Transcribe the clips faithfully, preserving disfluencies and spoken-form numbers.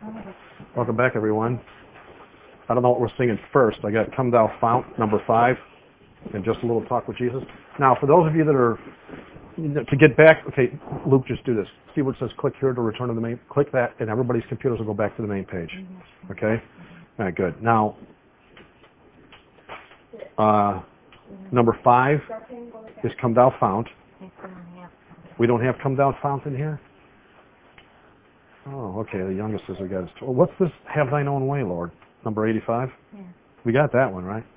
Welcome back, everyone. I don't know what we're singing first. I got Come Thou Fount, number five, and Just a Little Talk with Jesus. Now, for those of you that are, to get back, okay, Luke, just do this. See what it says, click here to return to the main, click that, and everybody's computers will go back to the main page. Okay? All right, good. Now, uh, number five is Come Thou Fount. We don't have Come Thou Fount in here? Oh, okay, the youngest says we got his. Well, what's this Have Thine Own Way, Lord? Number eighty-five? Yeah. We got that one, right?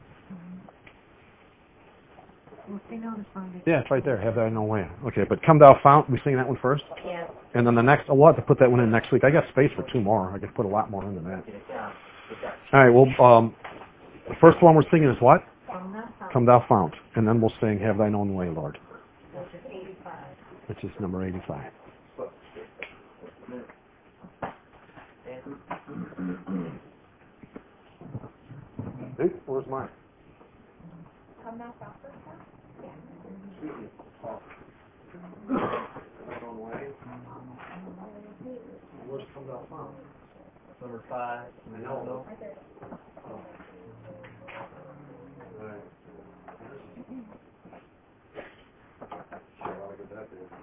Mm-hmm. Yeah, it's right there. Have Thine Own Way. Okay, but Come Thou Fount, we sing that one first? Yeah. And then the next, oh, we'll have to put that one in next week. I got space for two more. I could put a lot more into that. All right, well, um, the first one we're singing is what? Come Thou Fount. Come Thou Fount. And then we'll sing Have Thine Own Way, Lord. Which is eighty-five. Which is number eighty-five. Hey, where's mine? Come Thou Fount first, huh? Yeah. Where's Come Thou Fount? Number five. I know. Right there. Oh. All right. Sure, I'll get that there.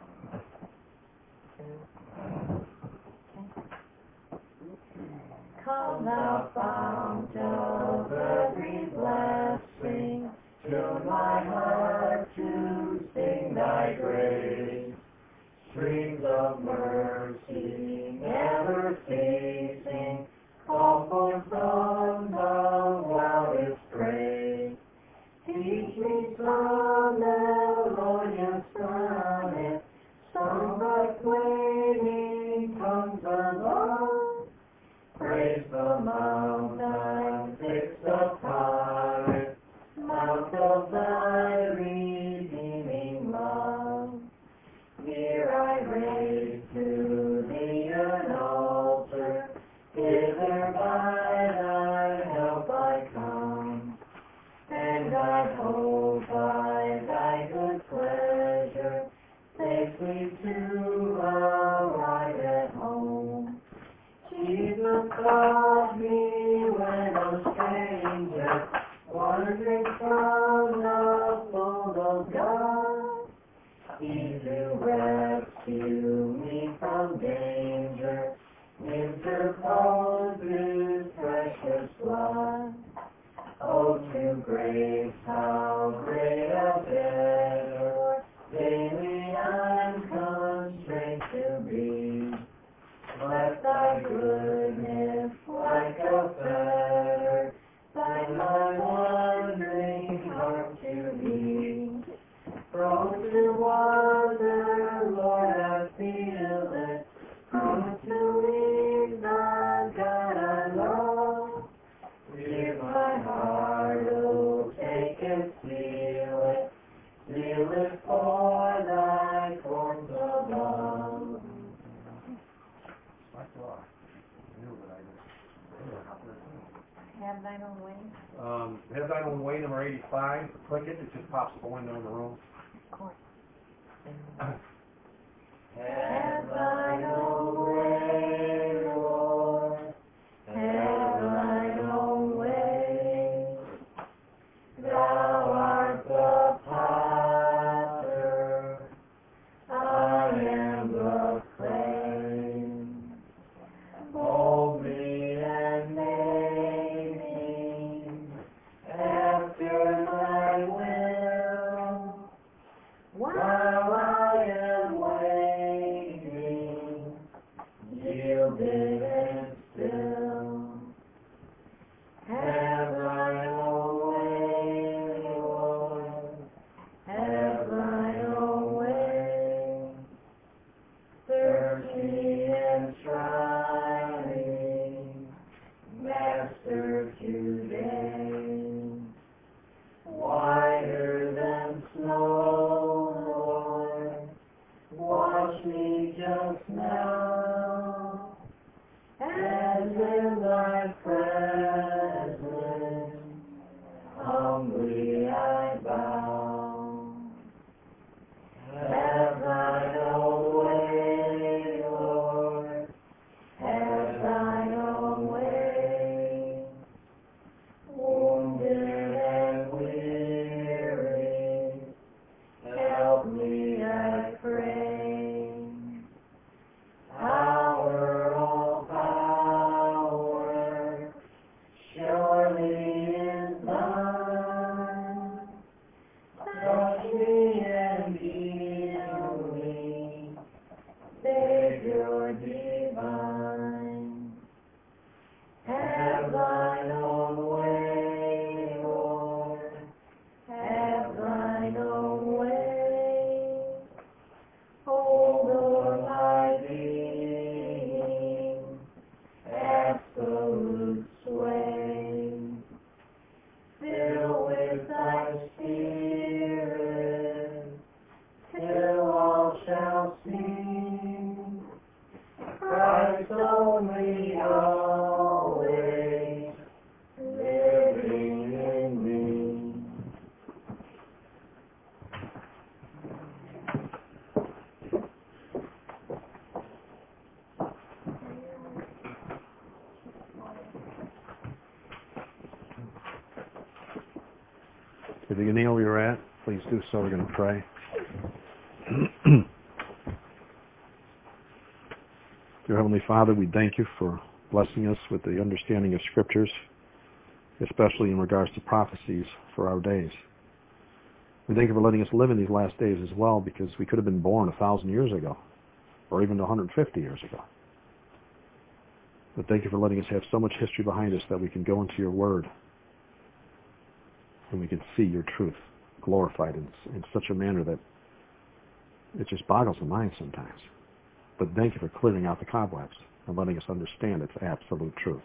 Come Thou Fount of every blessing, fill my heart to sing Thy grace. Streams of mercy never ceasing, call forth from the wildest praise. Teach me some melodious sonnet, sung by flaming tongues above. Praise the mountain fixed upon it, mount of Thy redeeming love. Here I raise to Thee an altar, hither by Thy help I come, and I hope by Thy good pleasure safely to arrive at home. Jesus called me when a stranger, wandering from the fold of God. He to rescue me from danger, interposed His precious blood. Oh, to grace, how great a debtor daily I'm constrained to be. Let Thy goodness, like a fetter, bind my wandering heart to Thee. Prone to wander, Lord, I feel it. Prone to leave the God I love. Hear my heart, oh, take it, seal it. Seal it for Thy courts above. Have Thine Own Way. Um, Have Thine Own Way, number eighty-five. Click it, it just pops the window in the room. Of course. Have Thine own way, Lord. Have Thine own way. Thou art the potter, I am the clay. Mold me and make me after Thy will. While I am waiting, yielded and still. Have Thine own way, Lord. Have Thine own way. Thirsty and striving, Master, today. Whiter than snow, Lord, wash me just now, as in Thy presence humbly I bow. Have Thine own way, Lord, have Thine If you can kneel where you're at, please do so. We're going to pray. Dear Heavenly Father, we thank you for blessing us with the understanding of Scriptures, especially in regards to prophecies for our days. We thank you for letting us live in these last days as well, because we could have been born a thousand years ago, or even one hundred fifty years ago. But thank you for letting us have so much history behind us that we can go into your Word and we can see your truth glorified in, in such a manner that it just boggles the mind sometimes. But thank you for clearing out the cobwebs and letting us understand its absolute truth.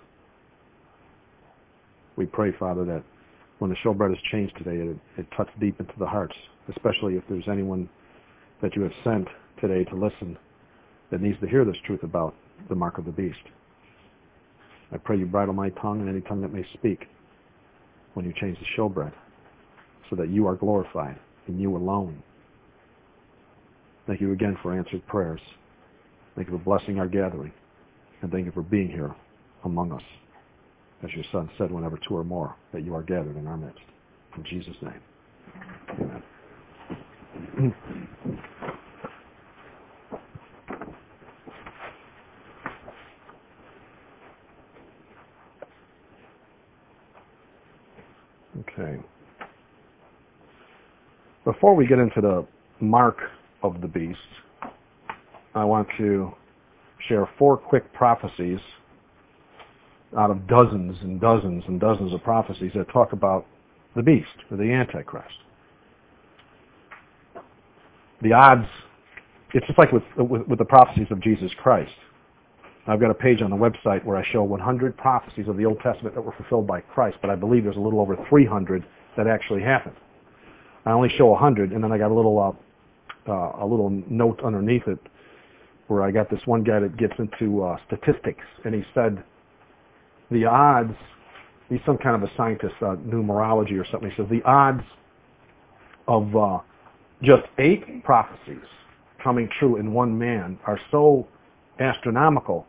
We pray, Father, that when the showbread is changed today, it, it cuts deep into the hearts, especially if there's anyone that you have sent today to listen that needs to hear this truth about the mark of the beast. I pray you bridle my tongue and any tongue that may speak when you change the showbread, so that you are glorified and you alone. Thank you again for answered prayers. Thank you for blessing our gathering, and thank you for being here among us. As your Son said, whenever two or more, that you are gathered in our midst. In Jesus' name, amen. Okay. Before we get into the mark of the beast, I want to share four quick prophecies out of dozens and dozens and dozens of prophecies that talk about the beast, or the Antichrist. The odds, it's just like with, with, with the prophecies of Jesus Christ. I've got a page on the website where I show one hundred prophecies of the Old Testament that were fulfilled by Christ, but I believe there's a little over three hundred that actually happened. I only show one hundred, and then I got a little uh, uh, a little note underneath it where I got this one guy that gets into uh, statistics, and he said the odds, he's some kind of a scientist, uh, numerology or something, he says the odds of uh, just eight prophecies coming true in one man are so astronomical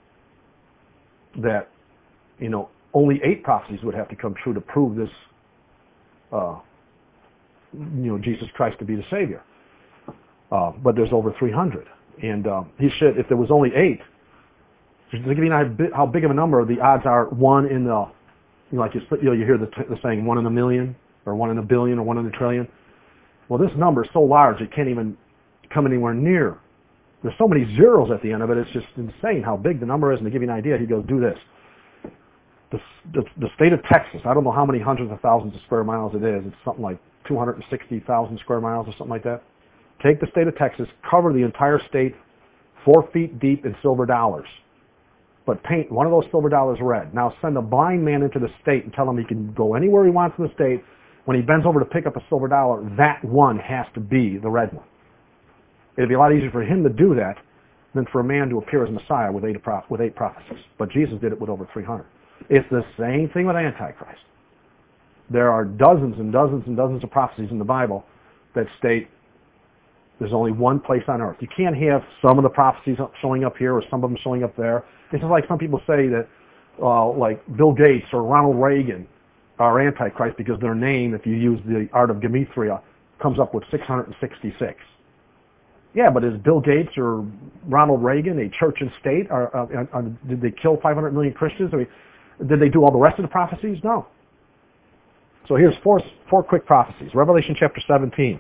that, you know, only eight prophecies would have to come true to prove this, uh, you know, Jesus Christ to be the Savior. Uh, but there's over three hundred. And uh, he said if there was only eight, to give you an idea how big of a number, the odds are one in the, you know, like you, you, know, you hear the, t- the saying one in a million, or one in a billion, or one in a trillion. Well, this number is so large it can't even come anywhere near. There's so many zeros at the end of it, it's just insane how big the number is. And to give you an idea, he goes, do this. The, the, the state of Texas, I don't know how many hundreds of thousands of square miles it is. It's something like two hundred sixty thousand square miles or something like that. Take the state of Texas, cover the entire state four feet deep in silver dollars, but paint one of those silver dollars red. Now send a blind man into the state and tell him he can go anywhere he wants in the state. When he bends over to pick up a silver dollar, that one has to be the red one. It'd be a lot easier for him to do that than for a man to appear as Messiah with eight, with eight prophecies. But Jesus did it with over three hundred. It's the same thing with Antichrist. There are dozens and dozens and dozens of prophecies in the Bible that state there's only one place on earth. You can't have some of the prophecies showing up here or some of them showing up there. It's just like some people say that uh, like Bill Gates or Ronald Reagan are Antichrist because their name, if you use the art of Gematria, comes up with six hundred sixty-six. Yeah, but is Bill Gates or Ronald Reagan a church and state? Or, uh, uh, did they kill five hundred million Christians? I mean, did they do all the rest of the prophecies? No. So here's four, four quick prophecies. Revelation chapter seventeen.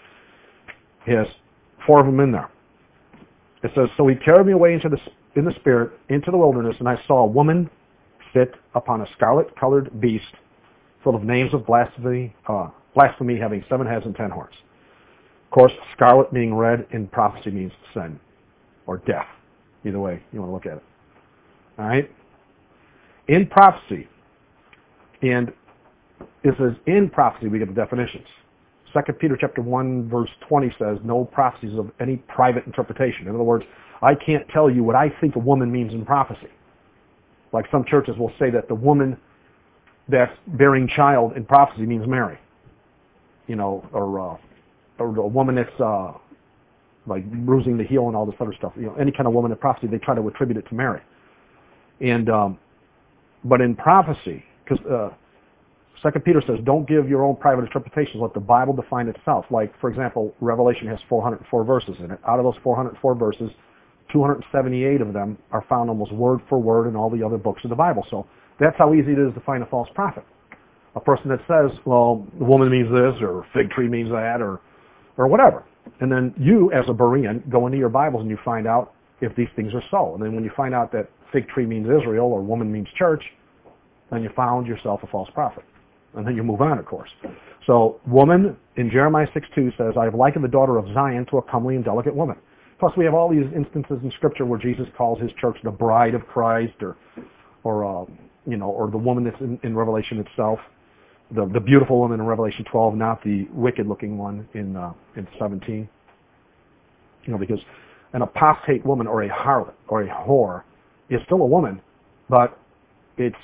He has four of them in there. It says, so he carried me away into the, in the spirit into the wilderness, and I saw a woman sit upon a scarlet-colored beast full of names of blasphemy, uh, blasphemy having seven heads and ten horns. Of course, scarlet being red in prophecy means sin or death. Either way you want to look at it. All right? In prophecy, and it says in prophecy we get the definitions. Second Peter chapter one verse twenty says, no prophecies of any private interpretation. In other words, I can't tell you what I think a woman means in prophecy. Like some churches will say that the woman that's bearing child in prophecy means Mary. You know, or, uh, or a woman that's uh, like bruising the heel and all this other stuff. You know, any kind of woman in prophecy, they try to attribute it to Mary. And um, but in prophecy, because uh, Second Peter says, don't give your own private interpretations. Let the Bible define itself. Like, for example, Revelation has four hundred four verses in it. Out of those four hundred four verses, two hundred seventy-eight of them are found almost word for word in all the other books of the Bible. So that's how easy it is to find a false prophet. A person that says, well, the woman means this, or fig tree means that, or or whatever. And then you, as a Berean, go into your Bibles and you find out if these things are so. And then when you find out that fig tree means Israel or woman means church, then you found yourself a false prophet. And then you move on, of course. So woman, in Jeremiah six two says, I have likened the daughter of Zion to a comely and delicate woman. Plus we have all these instances in Scripture where Jesus calls his church the bride of Christ, or, or uh, you know, or the woman that's in, in Revelation itself. The, the beautiful woman in Revelation twelve, not the wicked-looking one in uh, in seventeen. You know, because an apostate woman or a harlot or a whore is still a woman, but it's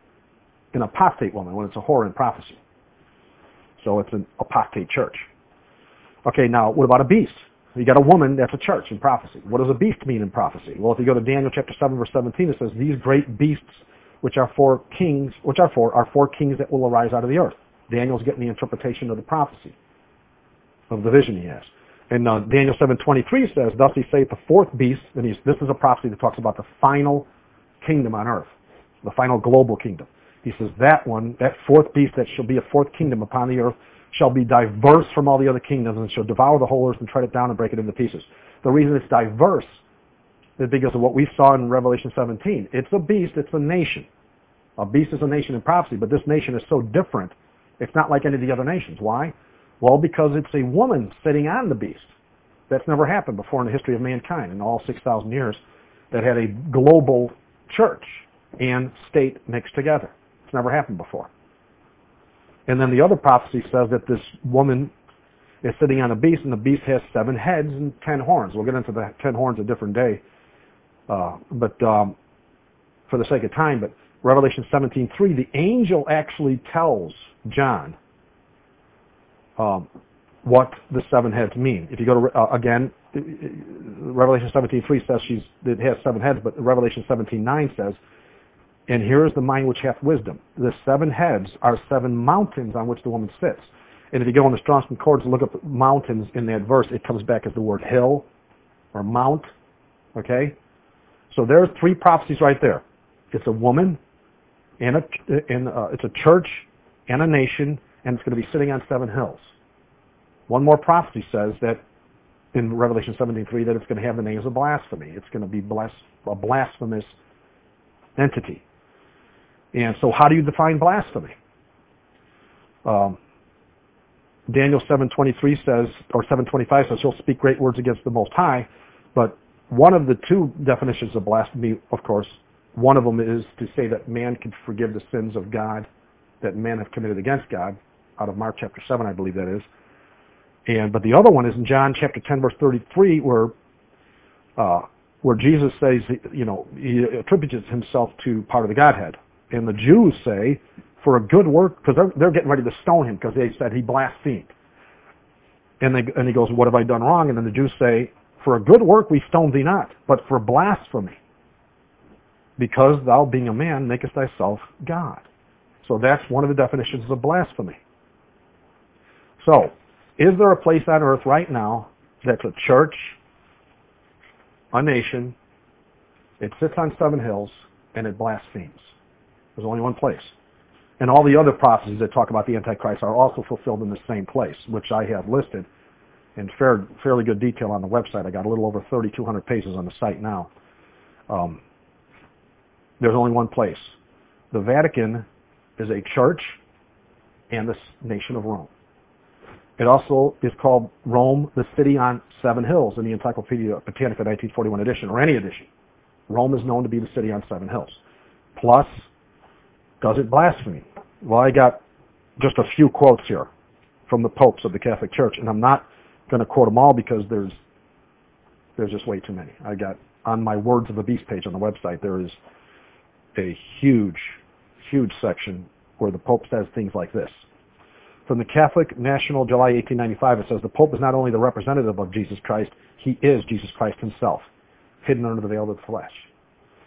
an apostate woman when it's a whore in prophecy. So it's an apostate church. Okay, now what about a beast? You got a woman that's a church in prophecy. What does a beast mean in prophecy? Well, if you go to Daniel chapter seven, verse seventeen, it says, these great beasts which are four kings, which are four, are four kings that will arise out of the earth. Daniel's getting the interpretation of the prophecy, of the vision he has. And uh, Daniel seven twenty-three says, thus he saith the fourth beast, and he's, this is a prophecy that talks about the final kingdom on earth, the final global kingdom. He says that one, that fourth beast that shall be a fourth kingdom upon the earth, shall be diverse from all the other kingdoms, and shall devour the whole earth and tread it down and break it into pieces. The reason it's diverse is because of what we saw in Revelation seventeen. It's a beast, it's a nation. A beast is a nation in prophecy, but this nation is so different, it's not like any of the other nations. Why? Well, because it's a woman sitting on the beast. That's never happened before in the history of mankind, in all six thousand years, that had a global church and state mixed together. It's never happened before. And then the other prophecy says that this woman is sitting on a beast, and the beast has seven heads and ten horns. We'll get into the ten horns a different day, uh, but um, for the sake of time. But Revelation seventeen three, the angel actually tells John um, what the seven heads mean. If you go to, uh, again, Revelation seventeen three says she's, it has seven heads, but Revelation seventeen nine says, and here is the mind which hath wisdom. The seven heads are seven mountains on which the woman sits. And if you go in the Strong's Concordance and look up mountains in that verse, it comes back as the word hill or mount. Okay? So there's three prophecies right there. It's a woman, and, a, and uh, it's a church, and a nation, and it's going to be sitting on seven hills. One more prophecy says that in Revelation seventeen three that it's going to have the names of blasphemy. It's going to be blas- a blasphemous entity. And so how do you define blasphemy? Um, Daniel seven twenty-three says, or seven twenty-five says, he'll speak great words against the Most High, but one of the two definitions of blasphemy, of course, one of them is to say that man can forgive the sins of God that men have committed against God, out of Mark chapter seven, I believe that is. And but the other one is in John chapter ten, verse thirty-three, where uh, where Jesus says, you know, he attributes himself to part of the Godhead. And the Jews say, for a good work, because they're, they're getting ready to stone him because they said he blasphemed. And, they, and he goes, what have I done wrong? And then the Jews say, for a good work we stone thee not, but for blasphemy, because thou being a man makest thyself God. So that's one of the definitions of blasphemy. So, is there a place on earth right now that's a church, a nation, it sits on seven hills, and it blasphemes? There's only one place. And all the other prophecies that talk about the Antichrist are also fulfilled in the same place, which I have listed in fair, fairly good detail on the website. I got a little over thirty-two hundred pages on the site now. Um, there's only one place. The Vatican is a church and the nation of Rome. It also is called Rome, the city on seven hills in the Encyclopedia Britannica nineteen forty-one edition, or any edition. Rome is known to be the city on seven hills. Plus, does it blaspheme? Well, I got just a few quotes here from the popes of the Catholic Church, and I'm not going to quote them all because there's there's just way too many. I got, on my Words of the Beast page on the website, there is a huge, huge section where the Pope says things like this. From the Catholic National, July eighteen ninety-five, it says, the Pope is not only the representative of Jesus Christ, he is Jesus Christ himself, hidden under the veil of the flesh.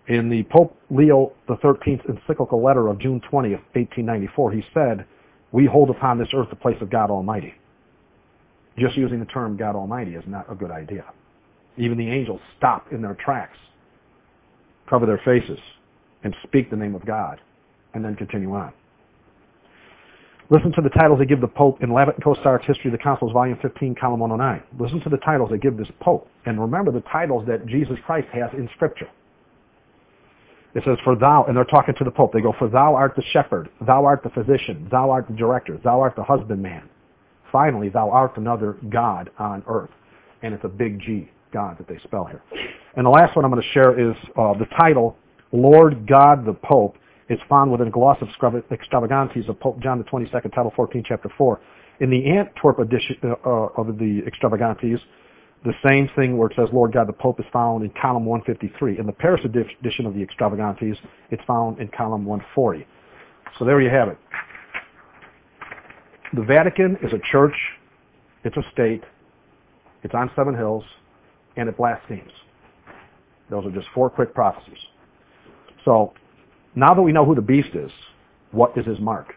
In the Pope Leo the thirteenth encyclical letter of June twentieth, eighteen ninety-four, he said, "We hold upon this earth the place of God Almighty." Just using the term God Almighty is not a good idea. Even the angels stop in their tracks, cover their faces, and speak the name of God, and then continue on. Listen to the titles they give the Pope in Labatt and Co-Stark's History of the Councils, Volume fifteen, Column one oh nine. Listen to the titles they give this Pope, and remember the titles that Jesus Christ has in Scripture. It says, "For thou," and they're talking to the Pope, they go, "For thou art the shepherd, thou art the physician, thou art the director, thou art the husbandman. Finally, thou art another God on earth." And it's a big G, God, that they spell here. And the last one I'm going to share is uh, the title, "Lord God the Pope," is found within Gloss of Extravagantes of Pope John the twenty-second, Title fourteen, Chapter four. In the Antwerp edition uh, of the Extravagantes, the same thing where it says Lord God the Pope is found in column one fifty-three. In the Paris edition of the Extravagantes, it's found in column one forty. So there you have it. The Vatican is a church, it's a state, it's on seven hills, and it blasphemes. Those are just four quick prophecies. So, now that we know who the beast is, what is his mark?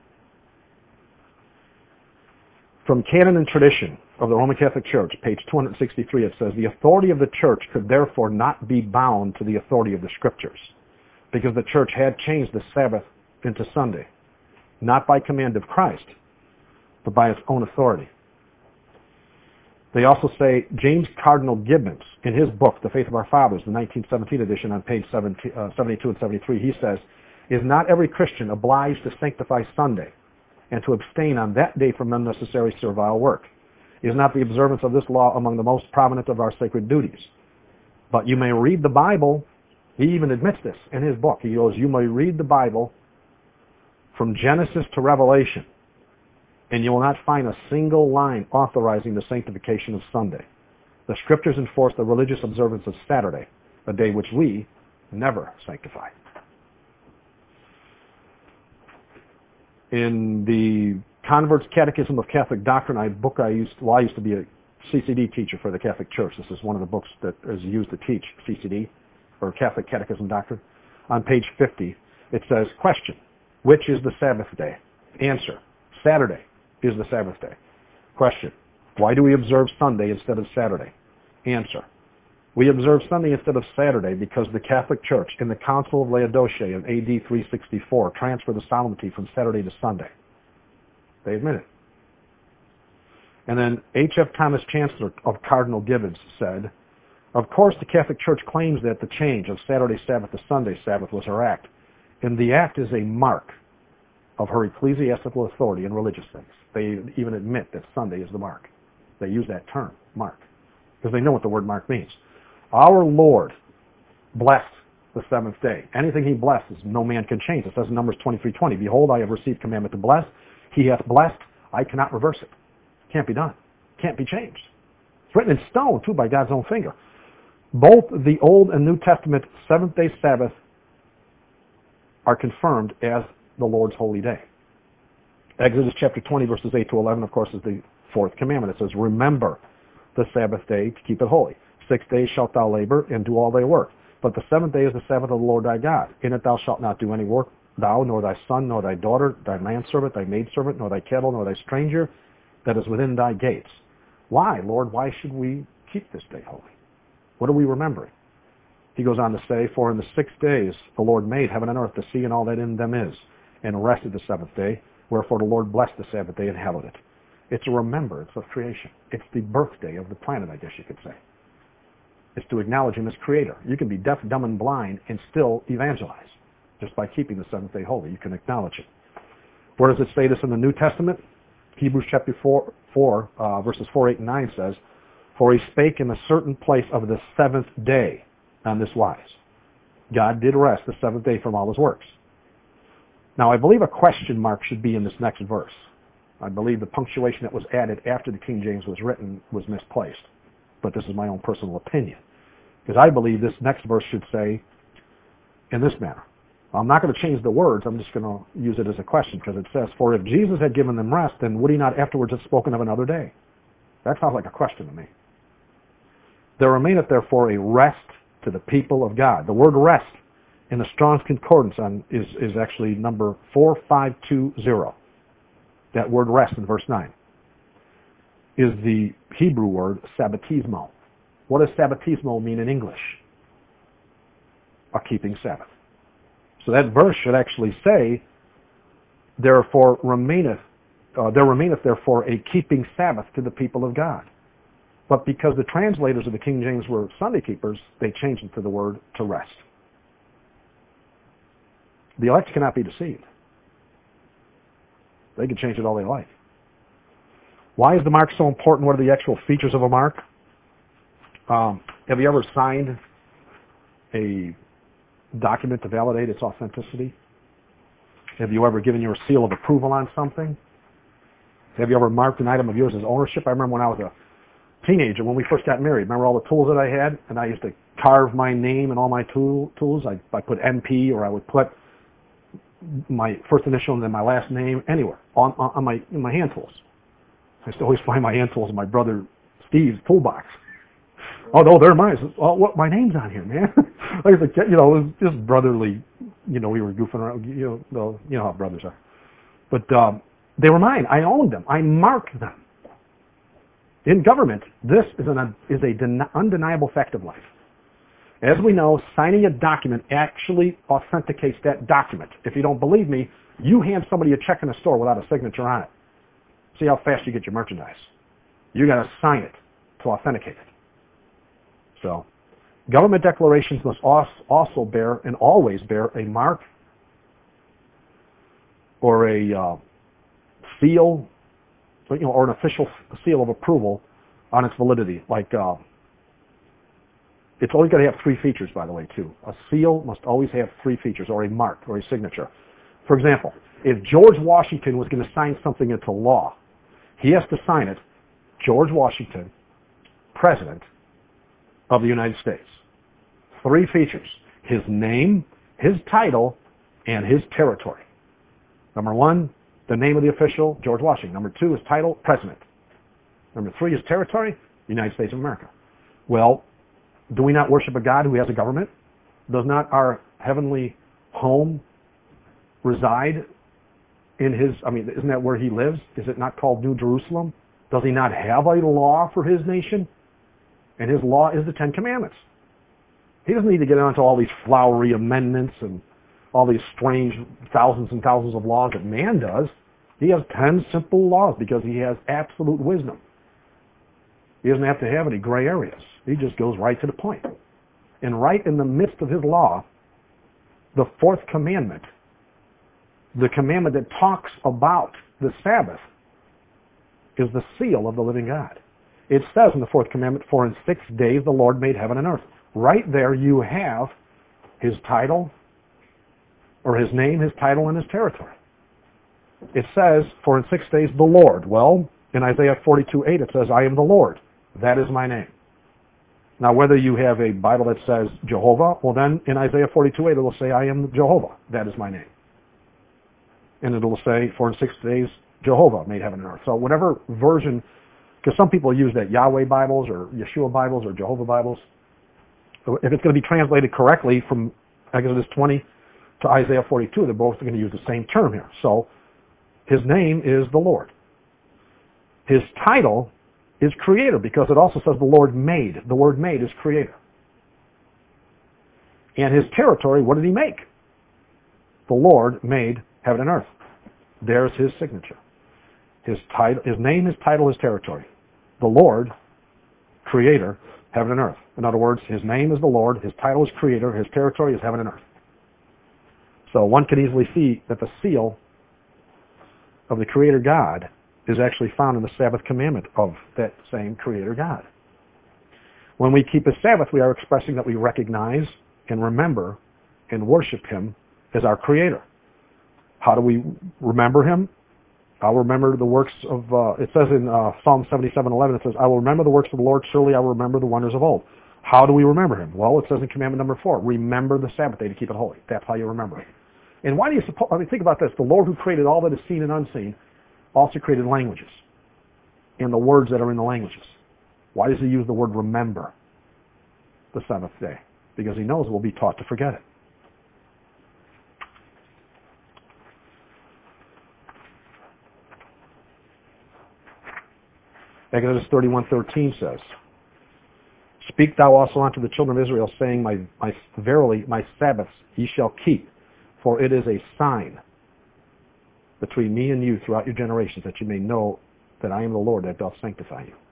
From Canon and Tradition of the Roman Catholic Church, page two hundred sixty-three, it says, "The authority of the church could therefore not be bound to the authority of the Scriptures, because the church had changed the Sabbath into Sunday, not by command of Christ, but by its own authority." They also say James Cardinal Gibbons, in his book, The Faith of Our Fathers, the nineteen seventeen edition, on page seventy-two and seventy-three, he says, "Is not every Christian obliged to sanctify Sunday and to abstain on that day from unnecessary servile work? Is not the observance of this law among the most prominent of our sacred duties? But you may read the Bible," he even admits this in his book. He goes, "You may read the Bible from Genesis to Revelation, and you will not find a single line authorizing the sanctification of Sunday. The Scriptures enforce the religious observance of Saturday, a day which we never sanctify." In the Convert's Catechism of Catholic Doctrine, a book I used, well, I used to be a C C D teacher for the Catholic Church. This is one of the books that is used to teach C C D, or Catholic Catechism Doctrine. On page fifty, it says, "Question, which is the Sabbath day?" Answer, Saturday is the Sabbath day. Question, why do we observe Sunday instead of Saturday? Answer, we observe Sunday instead of Saturday because the Catholic Church in the Council of Laodicea in A D three sixty-four transferred the solemnity from Saturday to Sunday. They admit it. And then H F Thomas, Chancellor of Cardinal Gibbons, said, "Of course the Catholic Church claims that the change of Saturday Sabbath to Sunday Sabbath was her act, and the act is a mark of her ecclesiastical authority in religious things." They even admit that Sunday is the mark. They use that term, mark, because they know what the word mark means. Our Lord blessed the seventh day. Anything he blesses, no man can change. It says in Numbers twenty-three twenty, "Behold, I have received commandment to bless. He hath blessed. I cannot reverse it." Can't be done. Can't be changed. It's written in stone, too, by God's own finger. Both the Old and New Testament seventh-day Sabbath are confirmed as the Lord's holy day. Exodus chapter twenty, verses eight to eleven, of course, is the fourth commandment. It says, "Remember the Sabbath day to keep it holy. Six days shalt thou labor and do all thy work. But the seventh day is the Sabbath of the Lord thy God. In it thou shalt not do any work, thou, nor thy son, nor thy daughter, thy manservant, thy maidservant, nor thy cattle, nor thy stranger that is within thy gates." Why, Lord? Why should we keep this day holy? What are we remembering? He goes on to say, "For in the six days the Lord made heaven and earth, the sea and all that in them is, and rested the seventh day. Wherefore the Lord blessed the Sabbath day and hallowed it." It's a remembrance of creation. It's the birthday of the planet, I guess you could say. It's to acknowledge him as creator. You can be deaf, dumb, and blind and still evangelize just by keeping the seventh day holy. You can acknowledge it. Where does it say this in the New Testament? Hebrews chapter four, four uh, verses four, eight, and nine says, "For he spake in a certain place of the seventh day on this wise. God did rest the seventh day from all his works." Now, I believe a question mark should be in this next verse. I believe the punctuation that was added after the King James was written was misplaced. But this is my own personal opinion. Because I believe this next verse should say, in this manner. I'm not going to change the words. I'm just going to use it as a question, because it says, "For if Jesus had given them rest, then would he not afterwards have spoken of another day?" That sounds like a question to me. "There remaineth therefore a rest to the people of God. The word rest in the Strong's Concordance on, is, is actually number four five two zero. That word rest in verse nine is the Hebrew word sabbatismo. What does sabbatismo mean in English? A keeping Sabbath. So that verse should actually say, therefore remaineth, uh, there remaineth therefore a keeping Sabbath to the people of God. But because the translators of the King James were Sunday keepers, they changed it to the word to rest. The elect cannot be deceived. They can change it all they like. Why is the mark so important? What are the actual features of a mark? Um, have you ever signed a document to validate its authenticity? Have you ever given your seal of approval on something? Have you ever marked an item of yours as ownership? I remember when I was a teenager, when we first got married, remember all the tools that I had? And I used to carve my name and all my tool, tools. I, I put M P, or I would put my first initial and then my last name anywhere on, on, on my, in my hand tools. I used to always find my hand tools in my brother Steve's toolbox. Oh, no, they're mine. Says, oh, what? My name's on here, man. I used to, you know, it was just brotherly. You know, we were goofing around. You know, you know how brothers are. But um, they were mine. I owned them. I marked them. In government, this is an is a den- undeniable fact of life. As we know, signing a document actually authenticates that document. If you don't believe me, you hand somebody a check in a store without a signature on it. See how fast you get your merchandise. You got to sign it to authenticate it. So, government declarations must also bear and always bear a mark or a uh, seal, you know, or an official seal of approval on its validity. Like, uh, it's always got to have three features, by the way, too. A seal must always have three features, or a mark, or a signature. For example, if George Washington was going to sign something into law, he has to sign it, George Washington, President of the United States. Three features: his name, his title, and his territory. Number one, the name of the official, George Washington. Number two, his title, President. Number three, his territory, United States of America. Well, do we not worship a God who has a government? Does not our heavenly home reside in his, I mean, isn't that where he lives? Is it not called New Jerusalem? Does he not have a law for his nation? And his law is the Ten Commandments. He doesn't need to get onto all these flowery amendments and all these strange thousands and thousands of laws that man does. He has ten simple laws because he has absolute wisdom. He doesn't have to have any gray areas. He just goes right to the point. And right in the midst of his law, the fourth commandment, the commandment that talks about the Sabbath, is the seal of the living God. It says in the fourth commandment, for in six days the Lord made heaven and earth. Right there you have his title, or his name, his title, and his territory. It says, for in six days the Lord. Well, in Isaiah forty-two eight it says, I am the Lord. That is my name. Now, whether you have a Bible that says Jehovah, well then in Isaiah forty-two eight it will say, I am Jehovah. That is my name. And it will say, for in six days Jehovah made heaven and earth. So whatever version, because some people use that Yahweh Bibles or Yeshua Bibles or Jehovah Bibles. If it's going to be translated correctly from Exodus twenty to Isaiah forty-two, they're both going to use the same term here. So his name is the Lord. His title is creator, because it also says the Lord made. The word made is creator. And his territory, what did he make? The Lord made heaven and earth. There's his signature. His title, his name, his title, his territory. The Lord, creator, heaven and earth. In other words, his name is the Lord, his title is creator, his territory is heaven and earth. So one can easily see that the seal of the creator God is actually found in the Sabbath commandment of that same creator God. When we keep his Sabbath, we are expressing that we recognize and remember and worship him as our creator. How do we remember him? I'll remember the works of, uh, it says in uh, Psalm seventy-seven eleven, it says, I will remember the works of the Lord, surely I will remember the wonders of old. How do we remember him? Well, it says in commandment number four, remember the Sabbath day to keep it holy. That's how you remember it. And why do you suppose, I mean, think about this, the Lord who created all that is seen and unseen also created languages and the words that are in the languages. Why does he use the word remember the seventh day? because he knows we'll be taught to forget it. Exodus thirty-one thirteen says, Speak thou also unto the children of Israel, saying, my, my, Verily my Sabbaths ye shall keep, for it is a sign between me and you throughout your generations, that you may know that I am the Lord that doth sanctify you.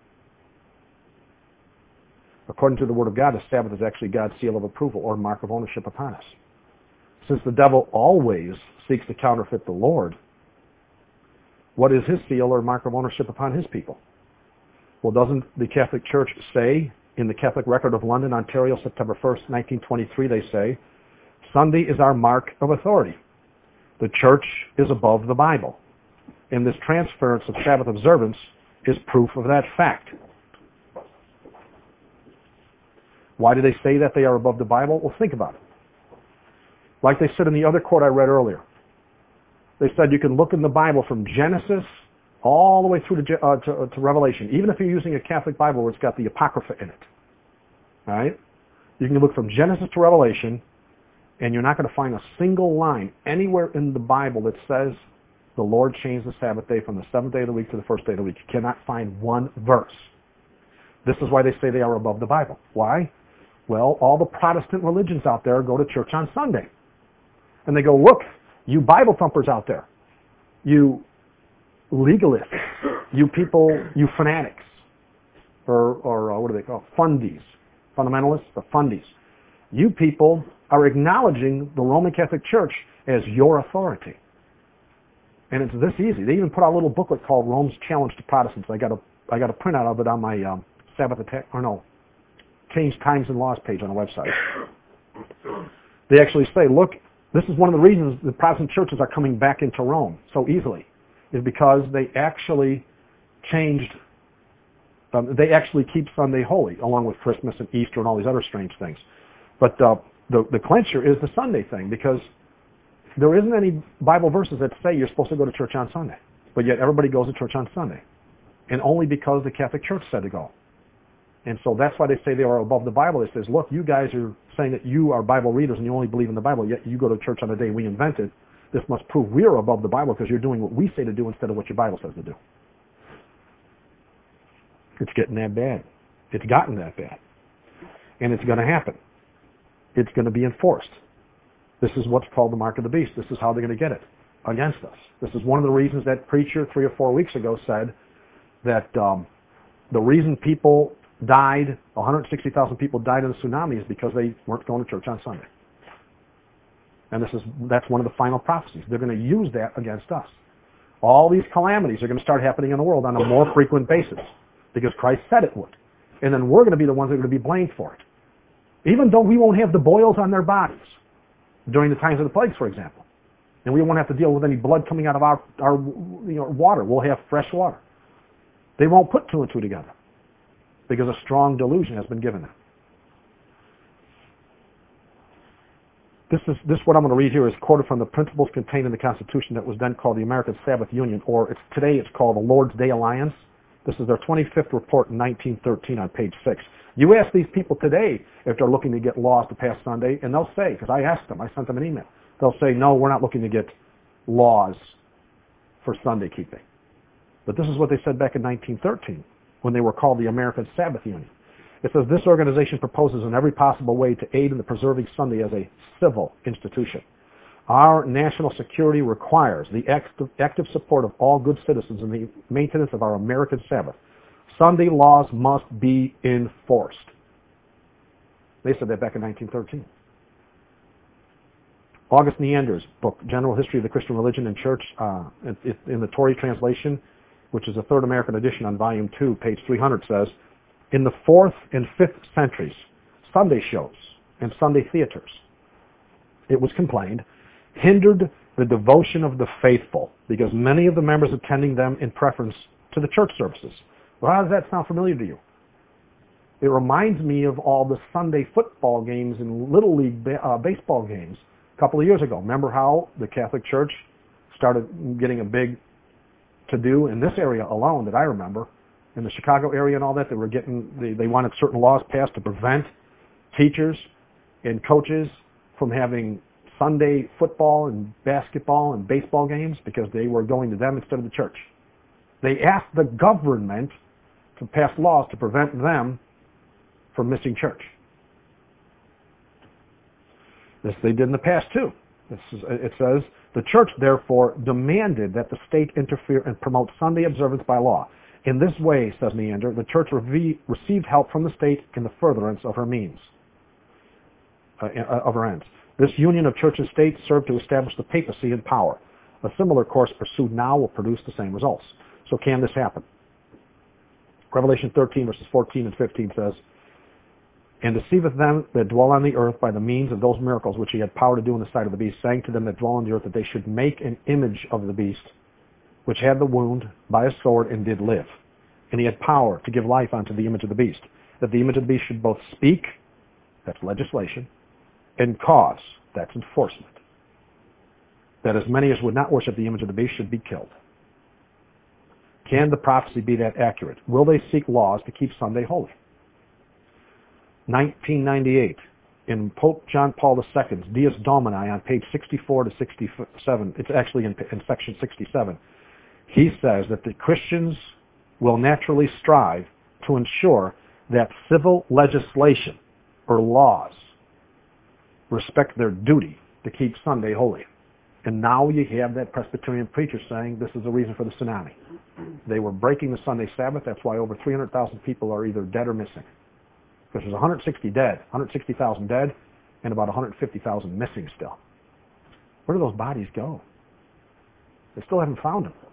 According to the Word of God, the Sabbath is actually God's seal of approval or mark of ownership upon us. Since the devil always seeks to counterfeit the Lord, what is his seal or mark of ownership upon his people? Well, doesn't the Catholic Church say, in the Catholic Record of London, Ontario, September first, nineteen twenty-three, they say, Sunday is our mark of authority. The Church is above the Bible. And this transference of Sabbath observance is proof of that fact. Why do they say that they are above the Bible? Well, think about it. Like they said in the other quote I read earlier. They said you can look in the Bible from Genesis all the way through to, uh, to, uh, to Revelation, even if you're using a Catholic Bible where it's got the Apocrypha in it. All right? You can look from Genesis to Revelation, and you're not going to find a single line anywhere in the Bible that says the Lord changed the Sabbath day from the seventh day of the week to the first day of the week. You cannot find one verse. This is why they say they are above the Bible. Why? Well, all the Protestant religions out there go to church on Sunday. And they go, look, you Bible thumpers out there, you legalists, you people, you fanatics, or, or uh, what do they call fundies, fundamentalists, the fundies. You people are acknowledging the Roman Catholic Church as your authority. And it's this easy. They even put out a little booklet called Rome's Challenge to Protestants. I got a, I got a printout of it on my um, Sabbath attack, or no, Change Times and Laws page on the website. They actually say, look, this is one of the reasons the Protestant churches are coming back into Rome so easily, is because they actually changed, um, they actually keep Sunday holy, along with Christmas and Easter and all these other strange things. But uh, the, the clincher is the Sunday thing, because there isn't any Bible verses that say you're supposed to go to church on Sunday. But yet everybody goes to church on Sunday. And only because the Catholic Church said to go. And so that's why they say they are above the Bible. It says, look, you guys are saying that you are Bible readers and you only believe in the Bible, yet you go to church on the day we invented. This must prove we are above the Bible because you're doing what we say to do instead of what your Bible says to do. It's getting that bad. It's gotten that bad. And it's going to happen. It's going to be enforced. This is what's called the mark of the beast. This is how they're going to get it against us. This is one of the reasons that preacher three or four weeks ago said that um, the reason people died, one hundred sixty thousand people died in the tsunami, is because they weren't going to church on Sunday. And this is that's one of the final prophecies. They're going to use that against us. All these calamities are going to start happening in the world on a more frequent basis because Christ said it would. And then we're going to be the ones that are going to be blamed for it. Even though we won't have the boils on their bodies during the times of the plagues, for example. And we won't have to deal with any blood coming out of our, our you know, water. We'll have fresh water. They won't put two and two together because a strong delusion has been given them. This is this what I'm going to read here is quoted from the principles contained in the Constitution that was then called the American Sabbath Union, or it's, today it's called the Lord's Day Alliance. This is their twenty-fifth report in nineteen thirteen on page six. You ask these people today if they're looking to get laws to pass Sunday, and they'll say, because I asked them, I sent them an email, they'll say, no, we're not looking to get laws for Sunday keeping. But this is what they said back in nineteen thirteen when they were called the American Sabbath Union. It says, this organization proposes in every possible way to aid in the preserving Sunday as a civil institution. Our national security requires the active, active support of all good citizens in the maintenance of our American Sabbath. Sunday laws must be enforced. They said that back in nineteen thirteen. August Neander's book, General History of the Christian Religion and Church, uh, in the Torrey translation, which is the third American edition on volume two, page three hundred, says, in the fourth and fifth centuries, Sunday shows and Sunday theaters, it was complained, hindered the devotion of the faithful because many of the members attending them in preference to the church services. Well, how does that sound familiar to you? It reminds me of all the Sunday football games and Little League ba- uh, baseball games a couple of years ago. Remember how the Catholic Church started getting a big to-do in this area alone that I remember, in the Chicago area and all that. They were getting, they, they wanted certain laws passed to prevent teachers and coaches from having Sunday football and basketball and baseball games because they were going to them instead of the church. They asked the government to pass laws to prevent them from missing church. This they did in the past too. This is, it says, the church therefore demanded that the state interfere and promote Sunday observance by law. In this way, says Neander, the church re- received help from the state in the furtherance of her means, uh, of her ends. This union of church and state served to establish the papacy in power. A similar course pursued now will produce the same results. So can this happen? Revelation thirteen verses fourteen and fifteen says, and deceiveth them that dwell on the earth by the means of those miracles which he had power to do in the sight of the beast, saying to them that dwell on the earth that they should make an image of the beast, which had the wound by a sword and did live. And he had power to give life unto the image of the beast, that the image of the beast should both speak, that's legislation, and cause, that's enforcement, that as many as would not worship the image of the beast should be killed. Can the prophecy be that accurate? Will they seek laws to keep Sunday holy? nineteen ninety-eight, in Pope John Paul the Second's Dies Domini on page sixty-four to sixty-seven, it's actually in, in section sixty-seven, he says that the Christians will naturally strive to ensure that civil legislation or laws respect their duty to keep Sunday holy. And now you have that Presbyterian preacher saying this is the reason for the tsunami. They were breaking the Sunday Sabbath. That's why over three hundred thousand people are either dead or missing. Because there's one hundred sixty dead, one hundred sixty thousand dead, and about one hundred fifty thousand missing still. Where do those bodies go? They still haven't found them.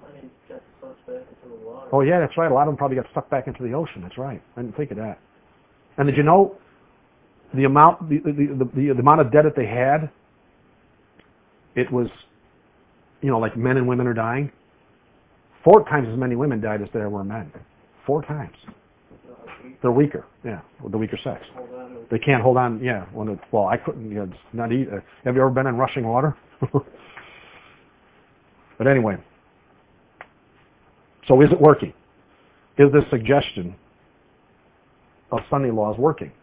Oh yeah, that's right. A lot of them probably got sucked back into the ocean. That's right. I didn't think of that. And did you know the amount the the, the, the, the amount of dead that they had? It was, you know, like men and women are dying. Four times as many women died as there were men. Four times. They're weaker, yeah, with the weaker sex. They can't hold on, yeah. When it, well, I couldn't, you know, it's not easy. Have you ever been in rushing water? But anyway, so is it working? Is this suggestion of Sunday laws working?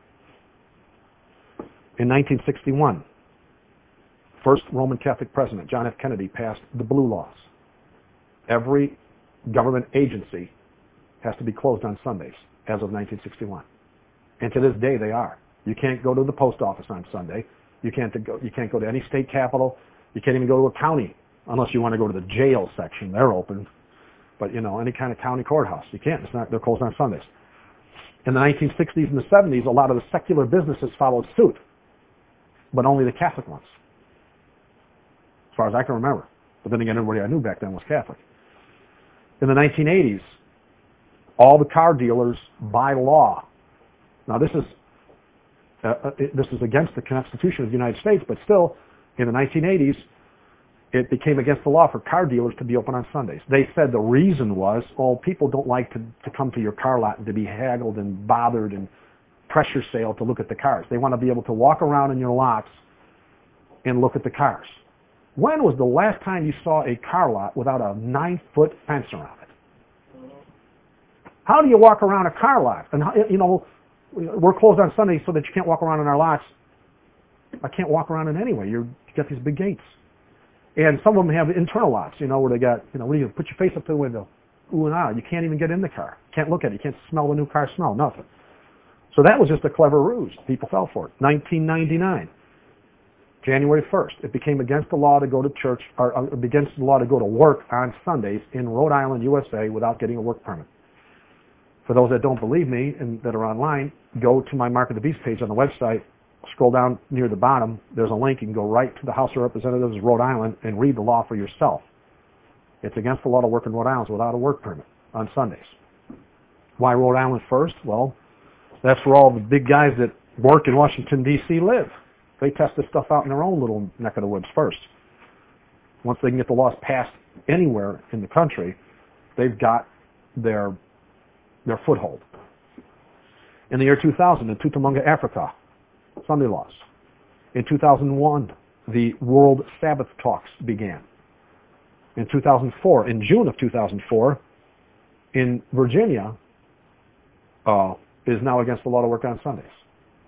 In nineteen sixty-one, first Roman Catholic president, John F. Kennedy, passed the Blue Laws. Every government agency has to be closed on Sundays as of nineteen sixty-one. And to this day they are. You can't go to the post office on Sunday. You can't go, you can't go to any state capitol. You can't even go to a county unless you want to go to the jail section. They're open. But, you know, any kind of county courthouse. You can't. It's not, they're closed on Sundays. In the nineteen sixties and the seventies, a lot of the secular businesses followed suit, but only the Catholic ones, as far as I can remember. But then again, everybody I knew back then was Catholic. In the nineteen eighties, all the car dealers, by law, now this is uh, it, this is against the Constitution of the United States, but still, in the nineteen eighties, it became against the law for car dealers to be open on Sundays. They said the reason was, oh, people don't like to, to come to your car lot and to be haggled and bothered and pressure sale to look at the cars. They want to be able to walk around in your lots and look at the cars. When was the last time you saw a car lot without a nine-foot fence around it? How do you walk around a car lot? And, how, you know, we're closed on Sundays so that you can't walk around in our lots. I can't walk around in anyway. You're, you got these big gates. And some of them have internal lots, you know, where they got, you know, what do you put your face up to the window? Ooh and ah. You can't even get in the car. Can't look at it. You can't smell the new car smell. Nothing. So that was just a clever ruse. People fell for it. nineteen ninety-nine, January first, it became against the law to go to church, or uh, against the law to go to work on Sundays in Rhode Island, U S A, without getting a work permit. For those that don't believe me and that are online, go to my Mark of the Beast page on the website. Scroll down near the bottom. There's a link. You can go right to the House of Representatives of Rhode Island and read the law for yourself. It's against the law to work in Rhode Island without a work permit on Sundays. Why Rhode Island first? Well, that's where all the big guys that work in Washington, D C live. They test this stuff out in their own little neck of the woods first. Once they can get the laws passed anywhere in the country, they've got their, their foothold. In the year two thousand, in Tutumunga, Africa, Sunday laws. In two thousand one, the World Sabbath Talks began. In two thousand four, in June of two thousand four, in Virginia, uh, is now against the law to work on Sundays.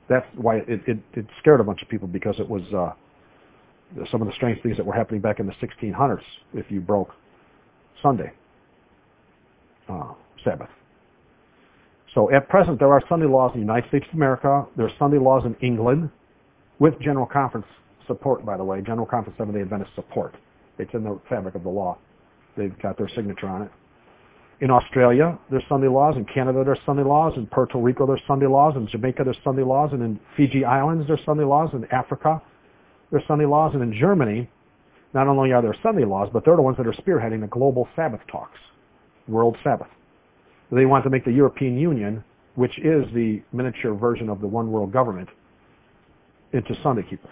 That's why it, it, it scared a bunch of people, because it was uh, some of the strange things that were happening back in the sixteen hundreds if you broke Sunday uh, Sabbath. So at present, there are Sunday laws in the United States of America. There are Sunday laws in England with General Conference support, by the way. General Conference Seventh-day Adventist support. It's in the fabric of the law. They've got their signature on it. In Australia, there's Sunday laws. In Canada, there's Sunday laws. In Puerto Rico, there's Sunday laws. In Jamaica, there's Sunday laws. And in Fiji Islands, there's Sunday laws. In Africa, there's Sunday laws. And in Germany, not only are there Sunday laws, but they're the ones that are spearheading the global Sabbath talks, World Sabbath. They want to make the European Union, which is the miniature version of the one world government, into Sunday keepers.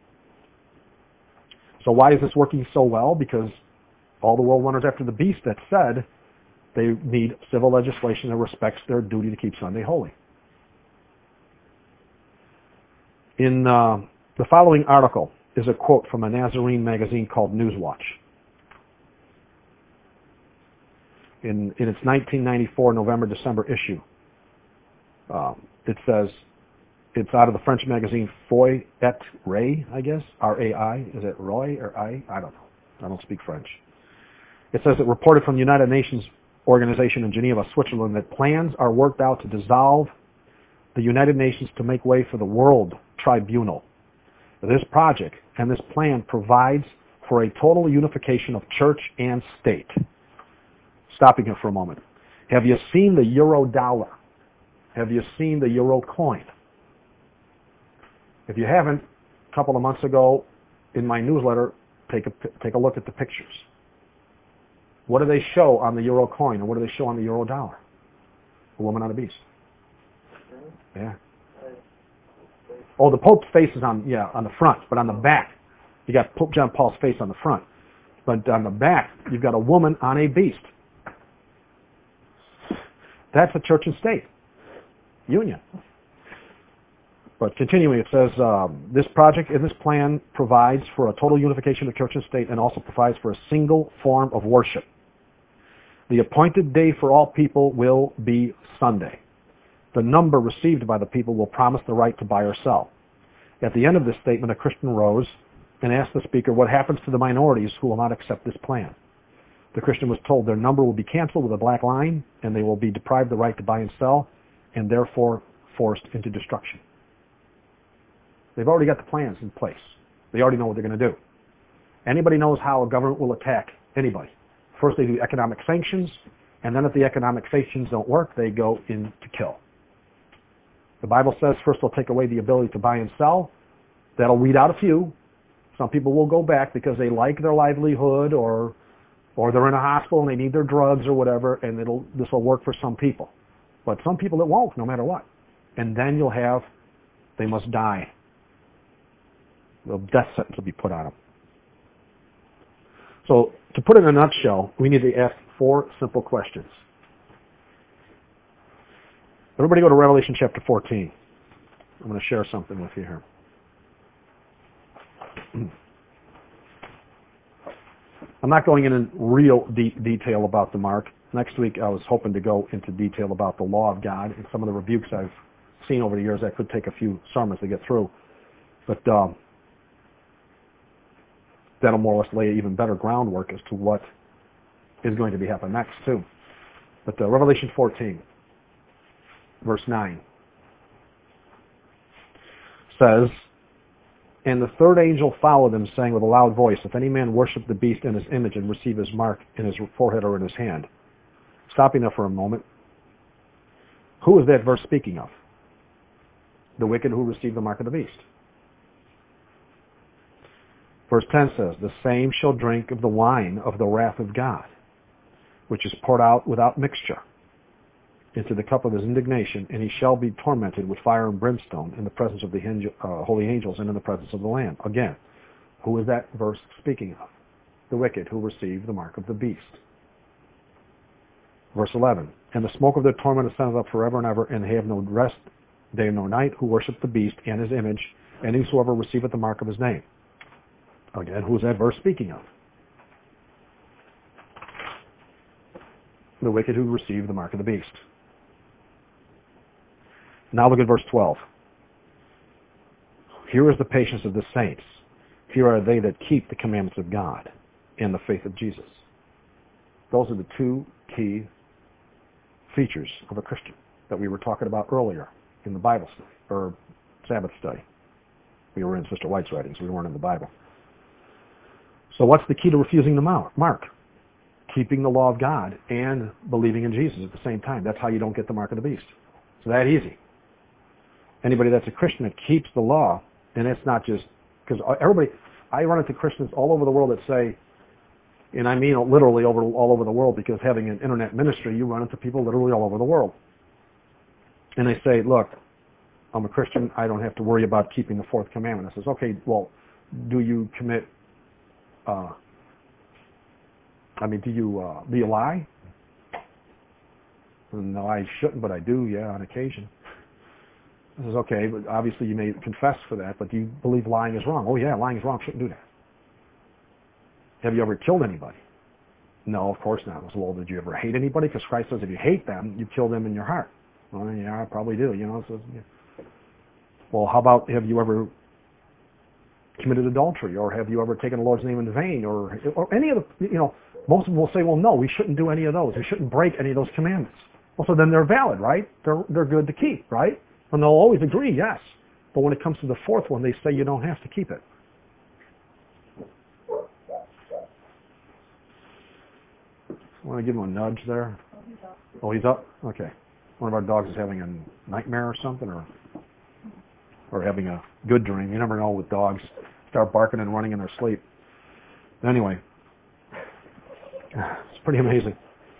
So why is this working so well? Because all the world wonders after the beast that said they need civil legislation that respects their duty to keep Sunday holy. In uh, the following article is a quote from a Nazarene magazine called Newswatch. In, in its nineteen ninety-four November-December issue, um, it says, it's out of the French magazine Foi et Ray, I guess, R A I. Is it Roy or I? I don't know. I don't speak French. It says it reported from the United Nations organization in Geneva, Switzerland, that plans are worked out to dissolve the United Nations to make way for the World Tribunal. This project and this plan provides for a total unification of church and state. Stopping here for a moment. Have you seen the euro dollar? Have you seen the euro coin? If you haven't, a couple of months ago in my newsletter, take a, take a look at the pictures. What do they show on the euro coin, and what do they show on the euro dollar? A woman on a beast. Yeah. Oh, the Pope's face is on, yeah, on the front, but on the back, you got Pope John Paul's face on the front. But on the back, you've got a woman on a beast. That's a church and state union. But continuing, it says, um, this project and this plan provides for a total unification of church and state, and also provides for a single form of worship. The appointed day for all people will be Sunday. The number received by the people will promise the right to buy or sell. At the end of this statement, a Christian rose and asked the speaker what happens to the minorities who will not accept this plan. The Christian was told their number will be canceled with a black line, and they will be deprived the right to buy and sell, and therefore forced into destruction. They've already got the plans in place. They already know what they're going to do. Anybody knows how a government will attack anybody. First they do economic sanctions, and then if the economic sanctions don't work, they go in to kill. The Bible says first they'll take away the ability to buy and sell. That'll weed out a few. Some people will go back because they like their livelihood, or or they're in a hospital and they need their drugs or whatever, and it'll this will work for some people. But some people it won't, no matter what. And then you'll have, they must die. The death sentence will be put on them. So, to put it in a nutshell, we need to ask four simple questions. Everybody go to Revelation chapter fourteen. I'm going to share something with you here. I'm not going in real deep detail about the mark. Next week I was hoping to go into detail about the law of God and some of the rebukes I've seen over the years. That could take a few sermons to get through. But um, that'll more or less lay even better groundwork as to what is going to be happening next too. But uh, Revelation fourteen, verse nine, says, "And the third angel followed them, saying with a loud voice, If any man worship the beast and his image and receive his mark in his forehead or in his hand." Stopping there for a moment. Who is that verse speaking of? The wicked who receive the mark of the beast. Verse ten says, "The same shall drink of the wine of the wrath of God, which is poured out without mixture into the cup of his indignation, and he shall be tormented with fire and brimstone in the presence of the angel, uh, holy angels and in the presence of the Lamb." Again, who is that verse speaking of? The wicked who receive the mark of the beast. Verse eleven, "And the smoke of their torment ascendeth up forever and ever, and they have no rest day nor night, who worship the beast and his image, and whosoever receiveth the mark of his name." Again, who is that verse speaking of? The wicked who receive the mark of the beast. Now look at verse twelve. Here is the patience of the saints. Here are they that keep the commandments of God and the faith of Jesus. Those are the two key features of a Christian that we were talking about earlier in the Bible study, or Sabbath study. We were in Sister White's writings. We weren't in the Bible. So what's the key to refusing the mark? Keeping the law of God and believing in Jesus at the same time. That's how you don't get the mark of the beast. It's that easy. Anybody that's a Christian that keeps the law, and it's not just, because everybody, I run into Christians all over the world that say, and I mean literally over all over the world, because having an internet ministry, you run into people literally all over the world. And they say, look, I'm a Christian, I don't have to worry about keeping the fourth commandment. I says, okay, well, do you commit, uh, I mean, do you, uh, do you lie? No, I shouldn't, but I do, yeah, on occasion. I says, okay, but obviously you may confess for that, but do you believe lying is wrong? Oh yeah, lying is wrong, shouldn't do that. Have you ever killed anybody? No, of course not. I said, well, did you ever hate anybody? Because Christ says if you hate them, you kill them in your heart. Well, yeah, I probably do, you know. So, yeah. Well, how about, have you ever committed adultery, or have you ever taken the Lord's name in vain, or, or any of the, you know, most of them will say, well, no, we shouldn't do any of those. We shouldn't break any of those commandments. Well, so then they're valid, right? They're, they're good to keep, right? And they'll always agree, yes. But when it comes to the fourth one, they say you don't have to keep it. I want to give him a nudge there. Oh, he's up? Okay. One of our dogs is having a nightmare or something, or or having a good dream. You never know with dogs. Start barking and running in their sleep. Anyway, it's pretty amazing.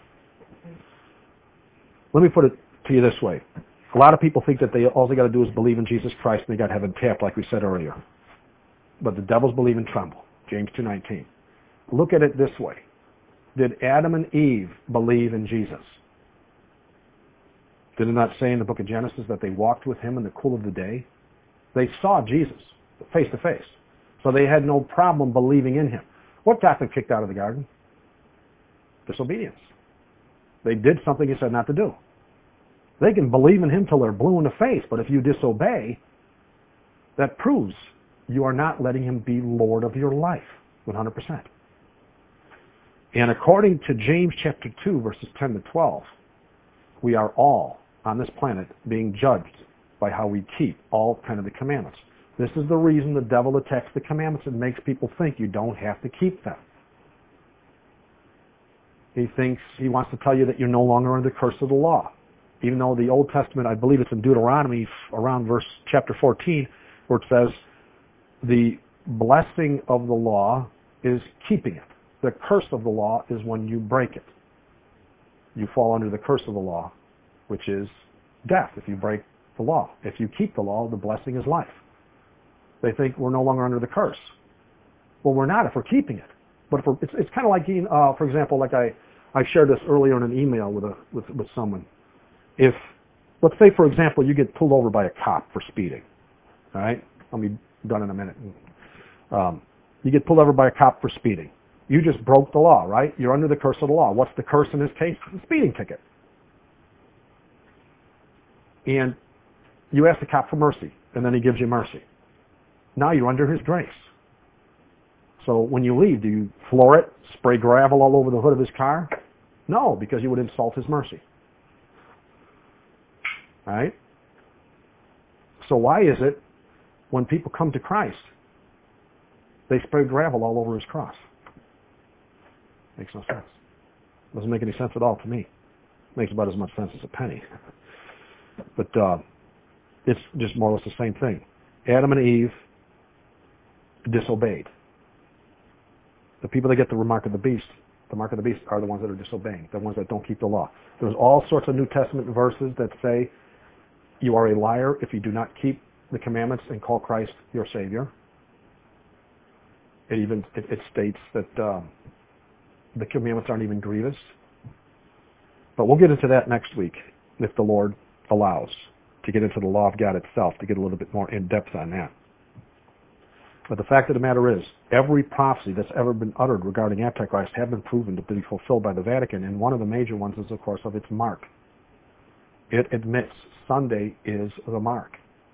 Let me put it to you this way. A lot of people think that they all they got to do is believe in Jesus Christ and they got heaven tapped, like we said earlier. But the devils believe and tremble. James two nineteen. Look at it this way. Did Adam and Eve believe in Jesus? Did it not say in the book of Genesis that they walked with him in the cool of the day? They saw Jesus face to face. So they had no problem believing in him. What got them kicked out of the garden? Disobedience. They did something he said not to do. They can believe in him till they're blue in the face, but if you disobey, that proves you are not letting him be Lord of your life, one hundred percent. And according to James chapter two, verses ten to twelve, we are all on this planet being judged by how we keep all ten of the commandments. This is the reason the devil attacks the commandments and makes people think you don't have to keep them. He thinks, he wants to tell you that you're no longer under the curse of the law. Even though the Old Testament, I believe it's in Deuteronomy around verse chapter fourteen, where it says the blessing of the law is keeping it. The curse of the law is when you break it. You fall under the curse of the law, which is death if you break the law. If you keep the law, the blessing is life. They think we're no longer under the curse. Well, we're not if we're keeping it. But if we're, it's, it's kind of like, uh, for example, like I, I shared this earlier in an email with, a, with, with someone. If, let's say, for example, you get pulled over by a cop for speeding. All right? I'll be done in a minute. Um, you get pulled over by a cop for speeding. You just broke the law, right? You're under the curse of the law. What's the curse in this case? The speeding ticket. And you ask the cop for mercy, and then he gives you mercy. Now you're under his grace. So when you leave, do you floor it, spray gravel all over the hood of his car? No, because you would insult his mercy. All right? So why is it when people come to Christ, they spray gravel all over his cross? Makes no sense. Doesn't make any sense at all to me. Makes about as much sense as a penny. But uh, it's just more or less the same thing. Adam and Eve disobeyed. The people that get the mark of the beast, the mark of the beast are the ones that are disobeying, the ones that don't keep the law. There's all sorts of New Testament verses that say you are a liar if you do not keep the commandments and call Christ your Savior. It even it, it states that uh, the commandments aren't even grievous. But we'll get into that next week if the Lord allows, to get into the law of God itself, to get a little bit more in depth on that. But the fact of the matter is, every prophecy that's ever been uttered regarding Antichrist have been proven to be fulfilled by the Vatican, and one of the major ones is, of course, of its mark. It admits Sunday is the mark.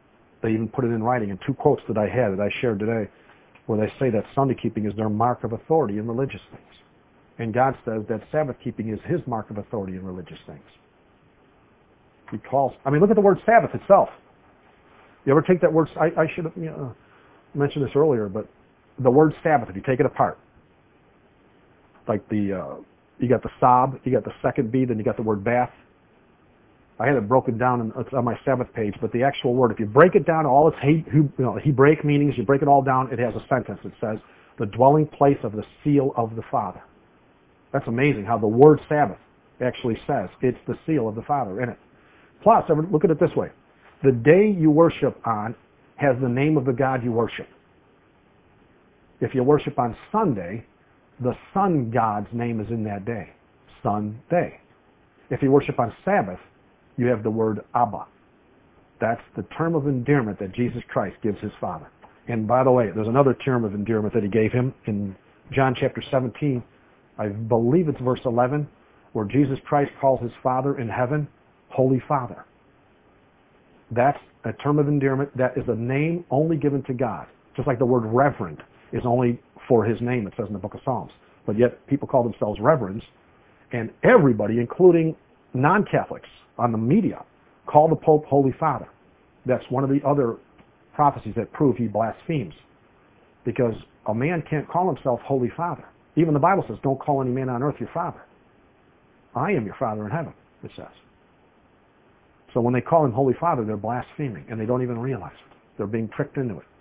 They even put it in writing in two quotes that I had that I shared today, where they say that Sunday keeping is their mark of authority in religious things. And God says that Sabbath keeping is his mark of authority in religious things. He calls, I mean, look at the word Sabbath itself. You ever take that word, I, I should have you know, mentioned this earlier, but the word Sabbath, if you take it apart, like the, uh, you got the sob, you got the second B, then you got the word bath. I had it broken down in, it's on my Sabbath page, but the actual word, if you break it down, all its he, you know, Hebraic meanings, you break it all down, it has a sentence that says, the dwelling place of the seal of the Father. That's amazing how the word Sabbath actually says it's the seal of the Father in it. Plus, look at it this way. The day you worship on has the name of the God you worship. If you worship on Sunday, the sun God's name is in that day. Sunday. If you worship on Sabbath, you have the word Abba. That's the term of endearment that Jesus Christ gives his Father. And by the way, there's another term of endearment that he gave him in John chapter seventeen. I believe it's verse eleven, where Jesus Christ calls his Father in heaven, Holy Father. That's a term of endearment. That is a name only given to God. Just like the word reverend is only for his name, it says in the book of Psalms. But yet people call themselves reverends, and everybody, including non-Catholics on the media, call the Pope Holy Father. That's one of the other prophecies that prove he blasphemes. Because a man can't call himself Holy Father. Even the Bible says, don't call any man on earth your father. I am your Father in heaven, it says. So when they call him Holy Father, they're blaspheming, and they don't even realize it. They're being tricked into it.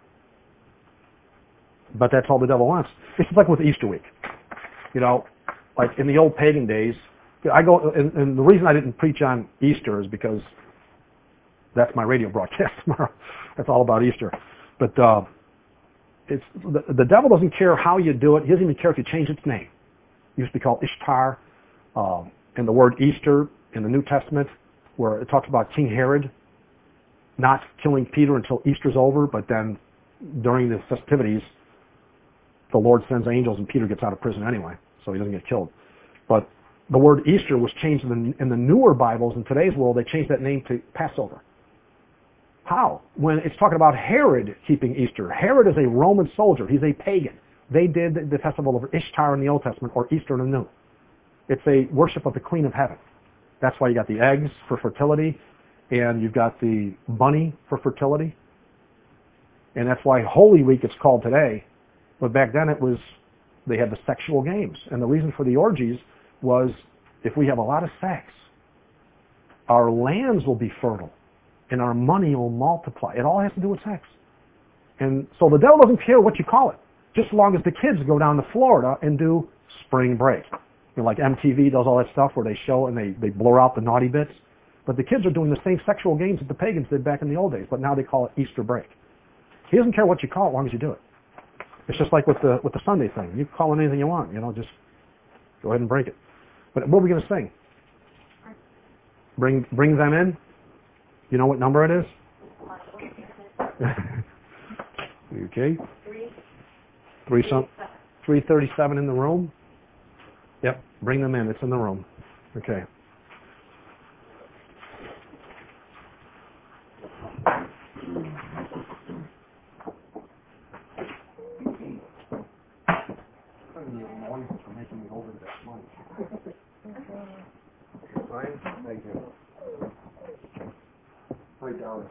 But that's all the devil wants. It's just like with Easter week. You know, like in the old pagan days, I go, and, and the reason I didn't preach on Easter is because that's my radio broadcast tomorrow. That's all about Easter. But uh, it's the, the devil doesn't care how you do it. He doesn't even care if you change its name. It used to be called Ishtar. Uh, and the word Easter in the New Testament, where it talks about King Herod not killing Peter until Easter's over, but then during the festivities, the Lord sends angels and Peter gets out of prison anyway, so he doesn't get killed. But the word Easter was changed in the, in the newer Bibles. In today's world, they changed that name to Passover. How? When it's talking about Herod keeping Easter. Herod is a Roman soldier. He's a pagan. They did the festival of Ishtar in the Old Testament, or Easter in the New. It's a worship of the Queen of Heaven. That's why you got the eggs for fertility, and you've got the bunny for fertility. And that's why Holy Week it's called today. But back then it was, they had the sexual games. And the reason for the orgies was, if we have a lot of sex, our lands will be fertile and our money will multiply. It all has to do with sex. And so the devil doesn't care what you call it, just as long as the kids go down to Florida and do spring break. You know, like M T V does all that stuff where they show and they, they blur out the naughty bits. But the kids are doing the same sexual games that the pagans did back in the old days, but now they call it Easter break. He doesn't care what you call it as long as you do it. It's just like with the with the Sunday thing. You can call it anything you want, you know, just go ahead and break it. But what are we going to sing? Bring bring them in. You know what number it is? Okay. Three some three thirty seven in the room. Yep. Bring them in. It's in the room. Okay. Thank you. Three dollars.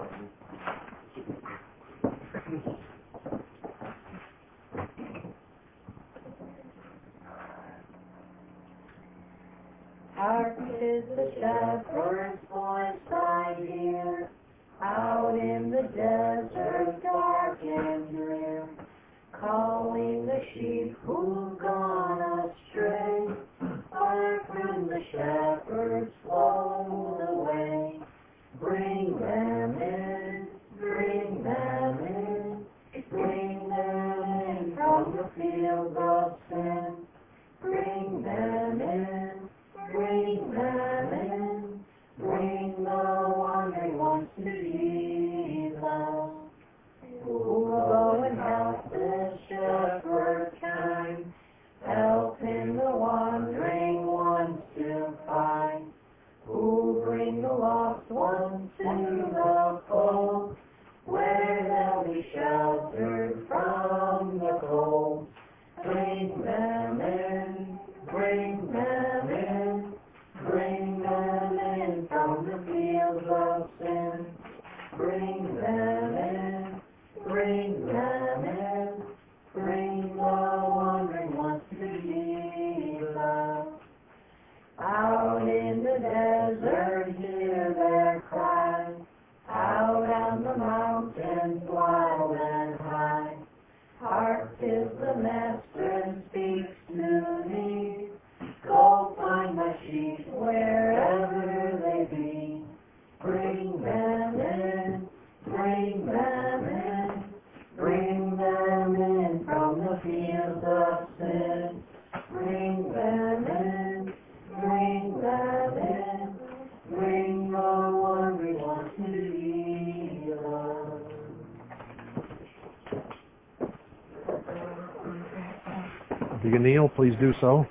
Hark is the shepherd's voice I hear, out in the desert dark and drear, calling the sheep who've gone astray, far from the shepherd's fold away. Bring them in, bring them in, bring them in from the fields of sin. Bring them in, bring them in, bring the wandering ones to Jesus. Who will go and help the shepherd kind, helping the wandering ones to find. Who bring the lost ones to the fold, where said, bring them in, bring them in, bring the one we want to heal us. If you can kneel, please do so.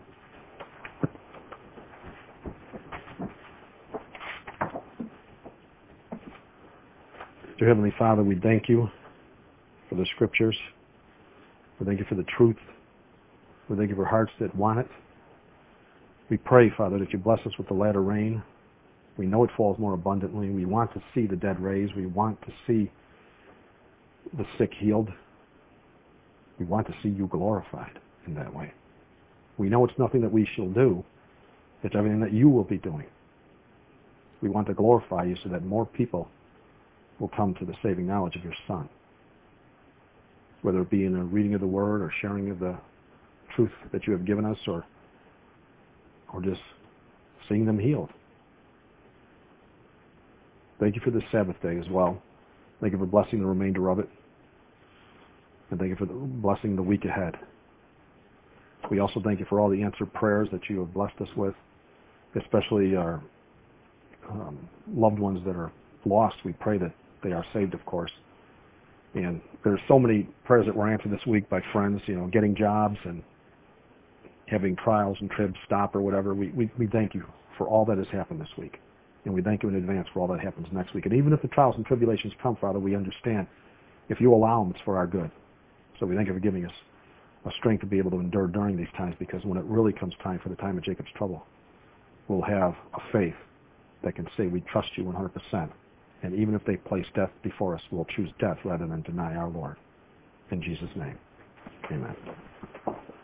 Dear Heavenly Father, we thank you for the Scriptures. We thank you for the truth. We thank you for hearts that want it. We pray, Father, that you bless us with the latter rain. We know it falls more abundantly. We want to see the dead raised. We want to see the sick healed. We want to see you glorified in that way. We know it's nothing that we shall do. It's everything that you will be doing. We want to glorify you so that more people will come to the saving knowledge of your Son, whether it be in a reading of the Word or sharing of the truth that you have given us, or or just seeing them healed. Thank you for this Sabbath day as well. Thank you for blessing the remainder of it. And thank you for the blessing the week ahead. We also thank you for all the answered prayers that you have blessed us with, especially our um, loved ones that are lost. We pray that they are saved, of course. And there's so many prayers that were answered this week by friends, you know, getting jobs and having trials and tribs stop or whatever. We, we, we thank you for all that has happened this week. And we thank you in advance for all that happens next week. And even if the trials and tribulations come, Father, we understand if you allow them, it's for our good. So we thank you for giving us a strength to be able to endure during these times, because when it really comes time for the time of Jacob's trouble, we'll have a faith that can say we trust you one hundred percent. And even if they place death before us, we'll choose death rather than deny our Lord. In Jesus' name, amen.